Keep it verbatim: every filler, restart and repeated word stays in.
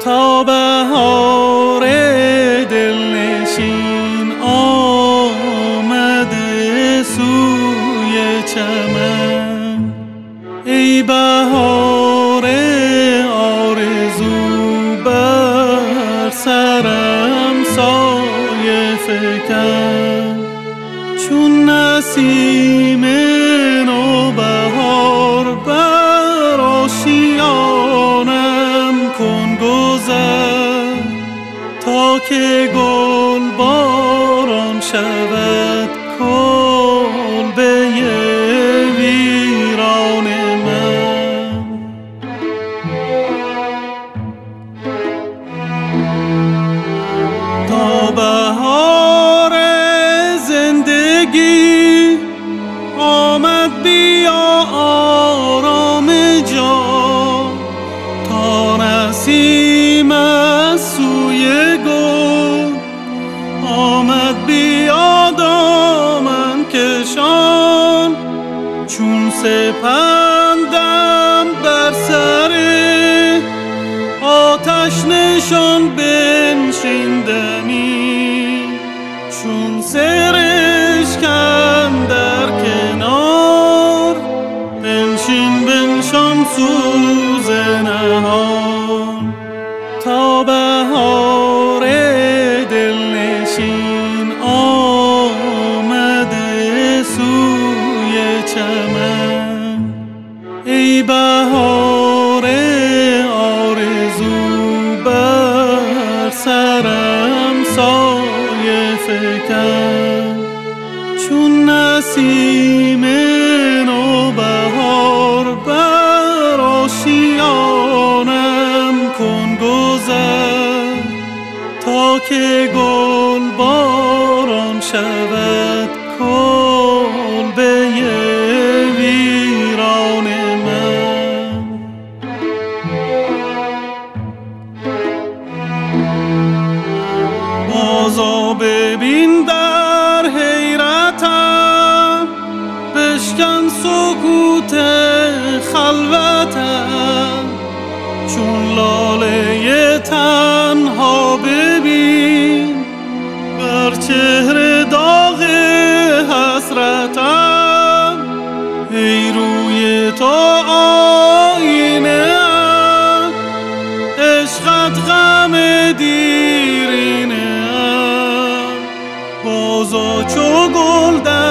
تا بهار دلنشین آمده سوی چمن. ای بهار آرزو بر سرم سایه فکن، چون نسیم نوبهار بر آشیانم کن گذر، تا که گل باران شود کلبه ویران من. تا بهار زندگی آمد بیا آرام جان، تا نسیم از سوی گل آمد بیا دامن کشان، چون سپندم بر سر آتش نشان بنشیندنی، چون سرشکن در کنار بنشین بنشان سوز نهان. تا بهار دلنشین آمده سوی چمن. ای بهار آرزو بر سرم سایه فکن، چون نسیم نوبهار بر آشیانم کن گذر، تا که گل باران شود کلبه ویران من. بازا ببین در حیرتم، بشکن سکوت خلوتم، چون لاله تنها ببین بر چهره داغ حسرتم. ای روی تو آینه ام، عشقت غم دیرینه ام، بازا چو گل در